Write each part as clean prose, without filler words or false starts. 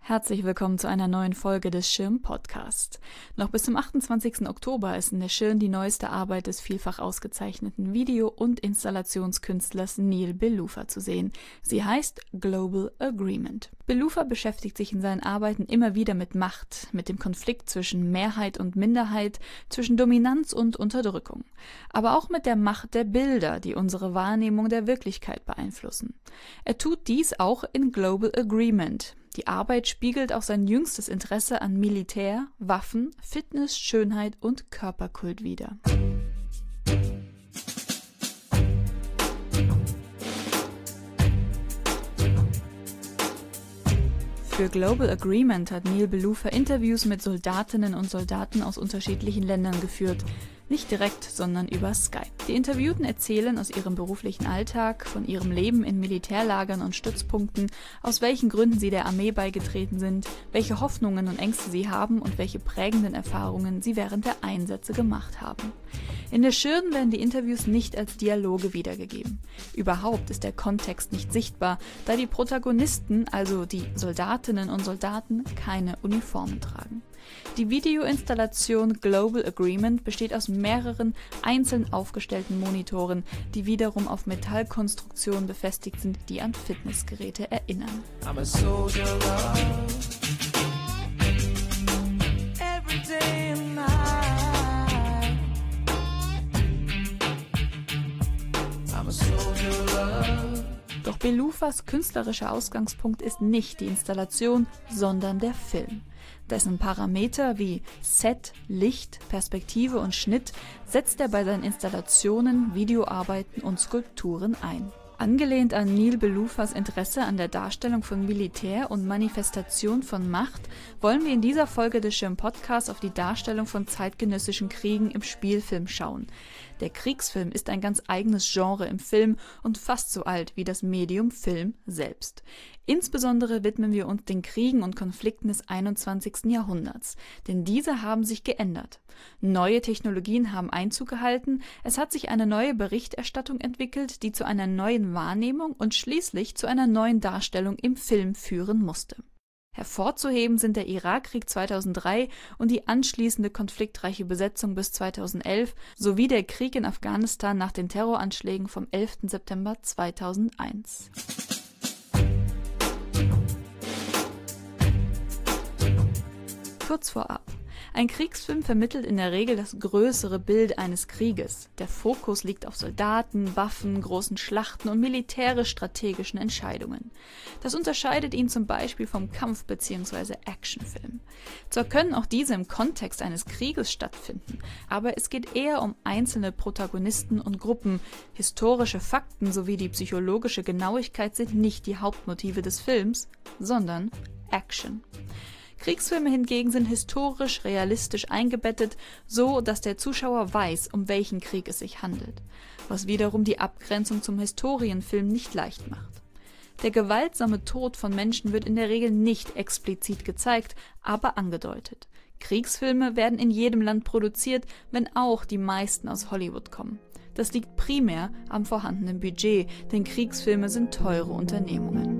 Herzlich willkommen zu einer neuen Folge des Schirm-Podcast. Noch bis zum 28. Oktober ist in der Schirn die neueste Arbeit des vielfach ausgezeichneten Video- und Installationskünstlers Neil Belufa zu sehen. Sie heißt Global Agreement. Belufa beschäftigt sich in seinen Arbeiten immer wieder mit Macht, mit dem Konflikt zwischen Mehrheit und Minderheit, zwischen Dominanz und Unterdrückung. Aber auch mit der Macht der Bilder, die unsere Wahrnehmung der Wirklichkeit beeinflussen. Er tut dies auch in Global Agreement. Die Arbeit spiegelt auch sein jüngstes Interesse an Militär, Waffen, Fitness, Schönheit und Körperkult wider. Für Global Agreement hat Neil Belufa Interviews mit Soldatinnen und Soldaten aus unterschiedlichen Ländern geführt. Nicht direkt, sondern über Skype. Die Interviewten erzählen aus ihrem beruflichen Alltag, von ihrem Leben in Militärlagern und Stützpunkten, aus welchen Gründen sie der Armee beigetreten sind, welche Hoffnungen und Ängste sie haben und welche prägenden Erfahrungen sie während der Einsätze gemacht haben. In der Schirn werden die Interviews nicht als Dialoge wiedergegeben. Überhaupt ist der Kontext nicht sichtbar, da die Protagonisten, also die Soldatinnen und Soldaten, keine Uniformen tragen. Die Videoinstallation Global Agreement besteht aus mehreren einzeln aufgestellten Monitoren, die wiederum auf Metallkonstruktionen befestigt sind, die an Fitnessgeräte erinnern. I'm a soldier of love. Every day and night. I'm a soldier of love. Doch Belufas künstlerischer Ausgangspunkt ist nicht die Installation, sondern der Film. Dessen Parameter wie Set, Licht, Perspektive und Schnitt setzt er bei seinen Installationen, Videoarbeiten und Skulpturen ein. Angelehnt an Neil Belufas Interesse an der Darstellung von Militär und Manifestation von Macht, wollen wir in dieser Folge des Schirm-Podcasts auf die Darstellung von zeitgenössischen Kriegen im Spielfilm schauen. Der Kriegsfilm ist ein ganz eigenes Genre im Film und fast so alt wie das Medium Film selbst. Insbesondere widmen wir uns den Kriegen und Konflikten des 21. Jahrhunderts, denn diese haben sich geändert. Neue Technologien haben Einzug gehalten, es hat sich eine neue Berichterstattung entwickelt, die zu einer neuen Wahrnehmung und schließlich zu einer neuen Darstellung im Film führen musste. Hervorzuheben sind der Irakkrieg 2003 und die anschließende konfliktreiche Besetzung bis 2011 sowie der Krieg in Afghanistan nach den Terroranschlägen vom 11. September 2001. Kurz vorab. Ein Kriegsfilm vermittelt in der Regel das größere Bild eines Krieges. Der Fokus liegt auf Soldaten, Waffen, großen Schlachten und militärisch-strategischen Entscheidungen. Das unterscheidet ihn zum Beispiel vom Kampf- bzw. Actionfilm. Zwar können auch diese im Kontext eines Krieges stattfinden, aber es geht eher um einzelne Protagonisten und Gruppen. Historische Fakten sowie die psychologische Genauigkeit sind nicht die Hauptmotive des Films, sondern Action. Kriegsfilme hingegen sind historisch realistisch eingebettet, so dass der Zuschauer weiß, um welchen Krieg es sich handelt, was wiederum die Abgrenzung zum Historienfilm nicht leicht macht. Der gewaltsame Tod von Menschen wird in der Regel nicht explizit gezeigt, aber angedeutet. Kriegsfilme werden in jedem Land produziert, wenn auch die meisten aus Hollywood kommen. Das liegt primär am vorhandenen Budget, denn Kriegsfilme sind teure Unternehmungen.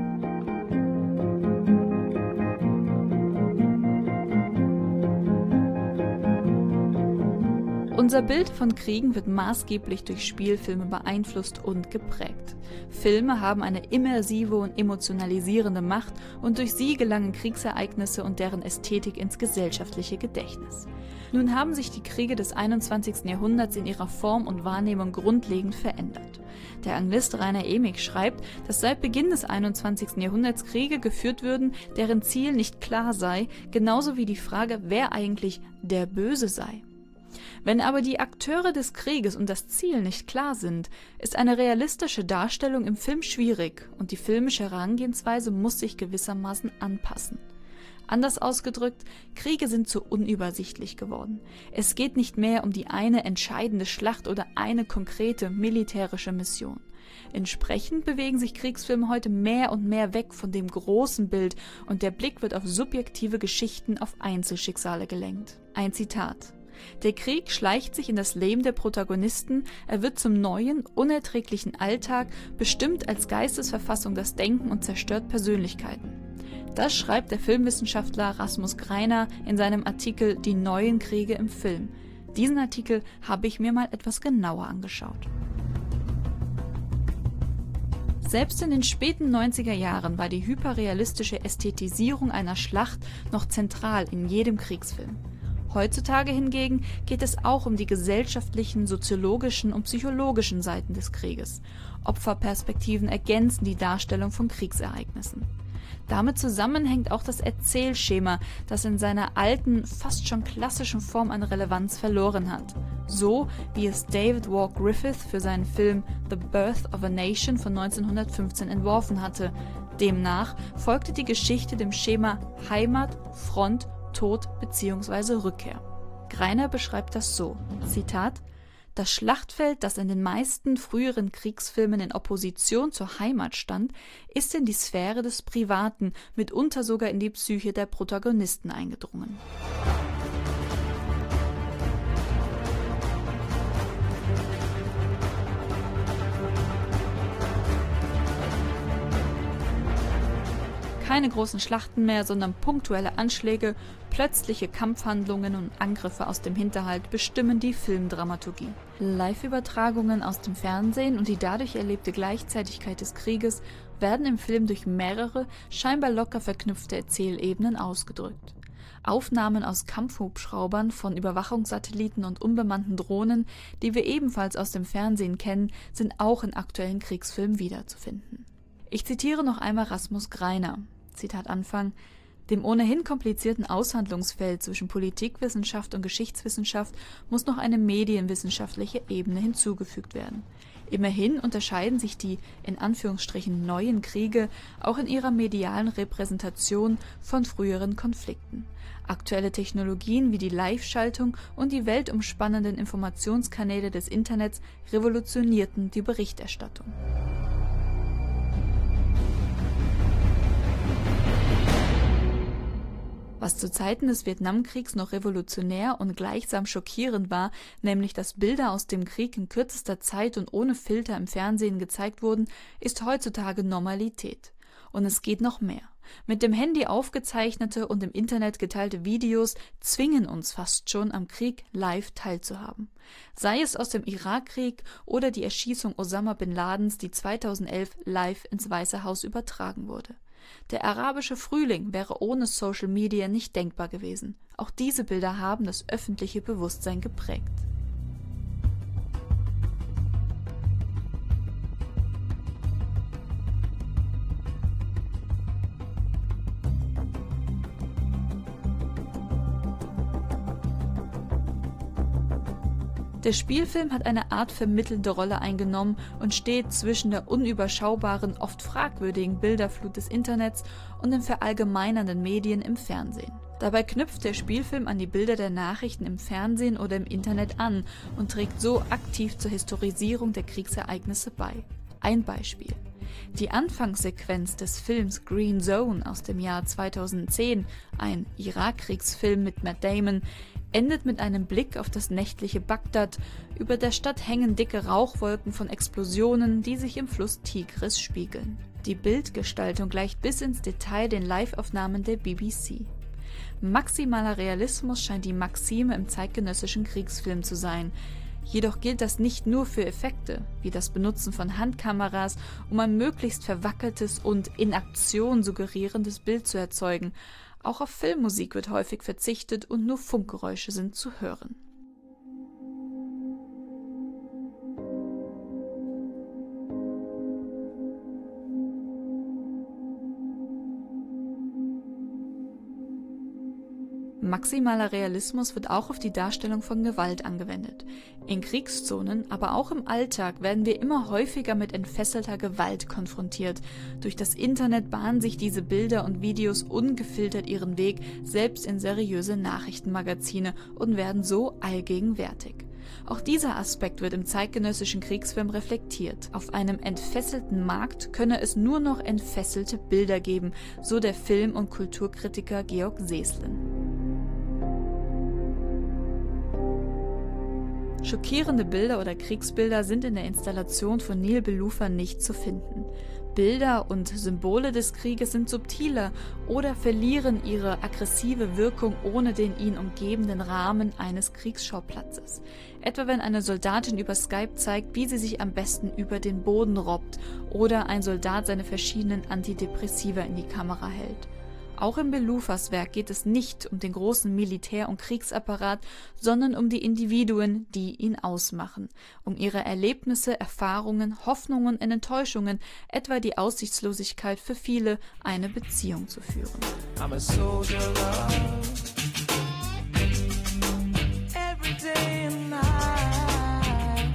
Unser Bild von Kriegen wird maßgeblich durch Spielfilme beeinflusst und geprägt. Filme haben eine immersive und emotionalisierende Macht und durch sie gelangen Kriegsereignisse und deren Ästhetik ins gesellschaftliche Gedächtnis. Nun haben sich die Kriege des 21. Jahrhunderts in ihrer Form und Wahrnehmung grundlegend verändert. Der Anglist Rainer Emig schreibt, dass seit Beginn des 21. Jahrhunderts Kriege geführt würden, deren Ziel nicht klar sei, genauso wie die Frage, wer eigentlich der Böse sei. Wenn aber die Akteure des Krieges und das Ziel nicht klar sind, ist eine realistische Darstellung im Film schwierig und die filmische Herangehensweise muss sich gewissermaßen anpassen. Anders ausgedrückt, Kriege sind zu unübersichtlich geworden. Es geht nicht mehr um die eine entscheidende Schlacht oder eine konkrete militärische Mission. Entsprechend bewegen sich Kriegsfilme heute mehr und mehr weg von dem großen Bild und der Blick wird auf subjektive Geschichten, auf Einzelschicksale gelenkt. Ein Zitat: Der Krieg schleicht sich in das Leben der Protagonisten, er wird zum neuen, unerträglichen Alltag, bestimmt als Geistesverfassung das Denken und zerstört Persönlichkeiten. Das schreibt der Filmwissenschaftler Rasmus Greiner in seinem Artikel »Die neuen Kriege im Film«. Diesen Artikel habe ich mir mal etwas genauer angeschaut. Selbst in den späten 90er Jahren war die hyperrealistische Ästhetisierung einer Schlacht noch zentral in jedem Kriegsfilm. Heutzutage hingegen geht es auch um die gesellschaftlichen, soziologischen und psychologischen Seiten des Krieges. Opferperspektiven ergänzen die Darstellung von Kriegsereignissen. Damit zusammenhängt auch das Erzählschema, das in seiner alten, fast schon klassischen Form an Relevanz verloren hat. So wie es David Wark Griffith für seinen Film The Birth of a Nation von 1915 entworfen hatte. Demnach folgte die Geschichte dem Schema Heimat, Front, Tod bzw. Rückkehr. Greiner beschreibt das so, Zitat: Das Schlachtfeld, das in den meisten früheren Kriegsfilmen in Opposition zur Heimat stand, ist in die Sphäre des Privaten, mitunter sogar in die Psyche der Protagonisten eingedrungen. Keine großen Schlachten mehr, sondern punktuelle Anschläge, plötzliche Kampfhandlungen und Angriffe aus dem Hinterhalt bestimmen die Filmdramaturgie. Live-Übertragungen aus dem Fernsehen und die dadurch erlebte Gleichzeitigkeit des Krieges werden im Film durch mehrere, scheinbar locker verknüpfte Erzählebenen ausgedrückt. Aufnahmen aus Kampfhubschraubern, von Überwachungssatelliten und unbemannten Drohnen, die wir ebenfalls aus dem Fernsehen kennen, sind auch in aktuellen Kriegsfilmen wiederzufinden. Ich zitiere noch einmal Rasmus Greiner. Zitat Anfang: Dem ohnehin komplizierten Aushandlungsfeld zwischen Politikwissenschaft und Geschichtswissenschaft muss noch eine medienwissenschaftliche Ebene hinzugefügt werden. Immerhin unterscheiden sich die in Anführungsstrichen neuen Kriege auch in ihrer medialen Repräsentation von früheren Konflikten. Aktuelle Technologien wie die Live-Schaltung und die weltumspannenden Informationskanäle des Internets revolutionierten die Berichterstattung. Was zu Zeiten des Vietnamkriegs noch revolutionär und gleichsam schockierend war, nämlich dass Bilder aus dem Krieg in kürzester Zeit und ohne Filter im Fernsehen gezeigt wurden, ist heutzutage Normalität. Und es geht noch mehr. Mit dem Handy aufgezeichnete und im Internet geteilte Videos zwingen uns fast schon, am Krieg live teilzuhaben. Sei es aus dem Irakkrieg oder die Erschießung Osama bin Ladens, die 2011 live ins Weiße Haus übertragen wurde. Der arabische Frühling wäre ohne Social Media nicht denkbar gewesen. Auch diese Bilder haben das öffentliche Bewusstsein geprägt. Der Spielfilm hat eine Art vermittelnde Rolle eingenommen und steht zwischen der unüberschaubaren, oft fragwürdigen Bilderflut des Internets und den verallgemeinernden Medien im Fernsehen. Dabei knüpft der Spielfilm an die Bilder der Nachrichten im Fernsehen oder im Internet an und trägt so aktiv zur Historisierung der Kriegsereignisse bei. Ein Beispiel: Die Anfangssequenz des Films Green Zone aus dem Jahr 2010, ein Irakkriegsfilm mit Matt Damon, endet mit einem Blick auf das nächtliche Bagdad. Über der Stadt hängen dicke Rauchwolken von Explosionen, die sich im Fluss Tigris spiegeln. Die Bildgestaltung gleicht bis ins Detail den Liveaufnahmen der BBC. Maximaler Realismus scheint die Maxime im zeitgenössischen Kriegsfilm zu sein. Jedoch gilt das nicht nur für Effekte, wie das Benutzen von Handkameras, um ein möglichst verwackeltes und in Aktion suggerierendes Bild zu erzeugen. Auch auf Filmmusik wird häufig verzichtet und nur Funkgeräusche sind zu hören. Maximaler Realismus wird auch auf die Darstellung von Gewalt angewendet. In Kriegszonen, aber auch im Alltag werden wir immer häufiger mit entfesselter Gewalt konfrontiert. Durch das Internet bahnen sich diese Bilder und Videos ungefiltert ihren Weg, selbst in seriöse Nachrichtenmagazine, und werden so allgegenwärtig. Auch dieser Aspekt wird im zeitgenössischen Kriegsfilm reflektiert. Auf einem entfesselten Markt könne es nur noch entfesselte Bilder geben, so der Film- und Kulturkritiker Georg Seslin. Schockierende Bilder oder Kriegsbilder sind in der Installation von Neil Belufa nicht zu finden. Bilder und Symbole des Krieges sind subtiler oder verlieren ihre aggressive Wirkung ohne den ihn umgebenden Rahmen eines Kriegsschauplatzes. Etwa wenn eine Soldatin über Skype zeigt, wie sie sich am besten über den Boden robbt oder ein Soldat seine verschiedenen Antidepressiva in die Kamera hält. Auch in Belufas Werk geht es nicht um den großen Militär- und Kriegsapparat, sondern um die Individuen, die ihn ausmachen, um ihre Erlebnisse, Erfahrungen, Hoffnungen und Enttäuschungen, etwa die Aussichtslosigkeit für viele, eine Beziehung zu führen. I'm a soldier of love. Every day and night.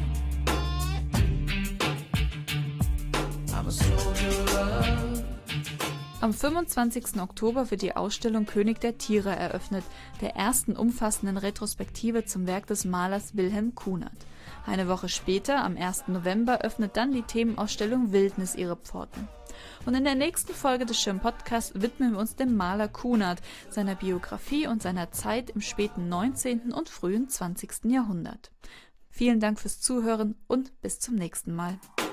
I'm a soldier of love. Am 25. Oktober wird die Ausstellung König der Tiere eröffnet, der ersten umfassenden Retrospektive zum Werk des Malers Wilhelm Kunert. Eine Woche später, am 1. November, öffnet dann die Themenausstellung Wildnis ihre Pforten. Und in der nächsten Folge des Schirm-Podcasts widmen wir uns dem Maler Kunert, seiner Biografie und seiner Zeit im späten 19. und frühen 20. Jahrhundert. Vielen Dank fürs Zuhören und bis zum nächsten Mal.